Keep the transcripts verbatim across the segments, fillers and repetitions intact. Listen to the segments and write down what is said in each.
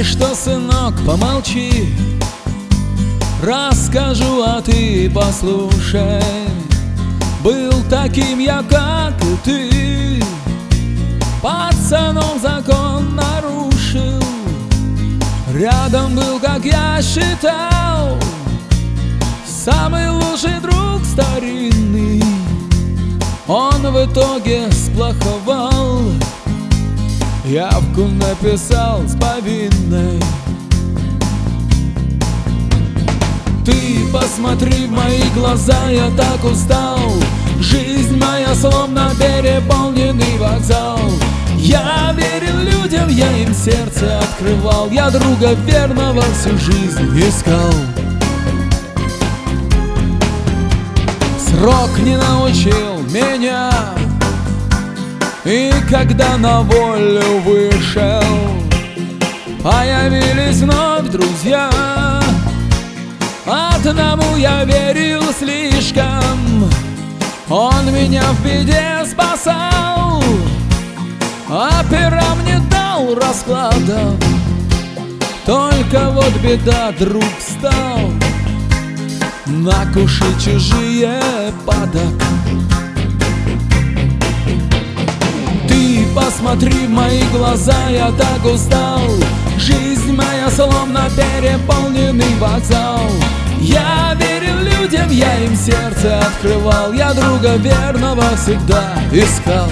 знаешь что, сынок, помолчи, расскажу, а ты послушай. Был таким я, как и ты, пацаном закон нарушил. Рядом был, как я считал, самый лучший друг старинный. Он в итоге сплоховал, явку написал с повинной. Ты посмотри в мои глаза, я так устал. Жизнь моя словно переполненный вокзал. Я верил людям, я им сердце открывал. Я друга верного всю жизнь искал. Срок не научил меня, и когда на волю вышел, появились вновь друзья. Одному я верил слишком, он меня в беде спасал, а пера мне дал расклада. Только вот беда, друг стал на куши чужие падок. Ты посмотри в мои глаза, я так устал. Жизнь моя словно переполненный вокзал. Я верил людям, я им сердце открывал. Я друга верного всегда искал.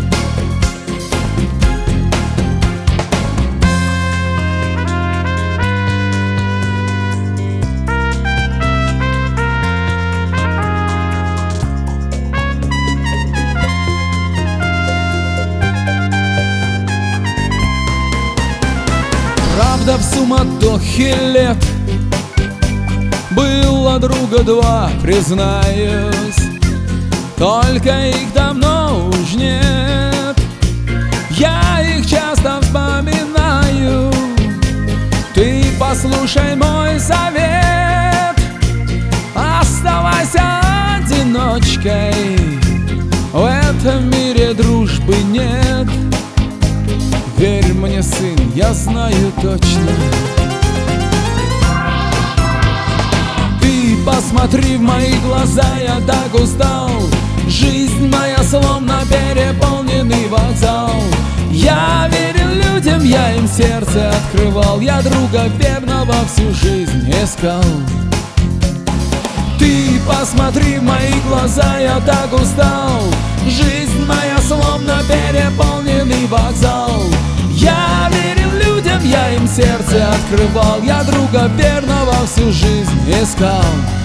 Правда, в суматохе лет было друга два, признаюсь, только их давно уж нет. Я их часто вспоминаю. Ты послушай мой совет, оставайся одиночкой. В этом мире дружбы нет. Верь мне, сын, я знаю точно. Ты посмотри в мои глаза, я так устал. Жизнь моя словно переполненный вокзал. Я верил людям, я им сердце открывал. Я друга верного всю жизнь искал. Ты посмотри в мои глаза, я так устал. Жизнь моя словно переполненный вокзал. Я верил людям, я им сердце открывал. Я друга верного всю жизнь искал.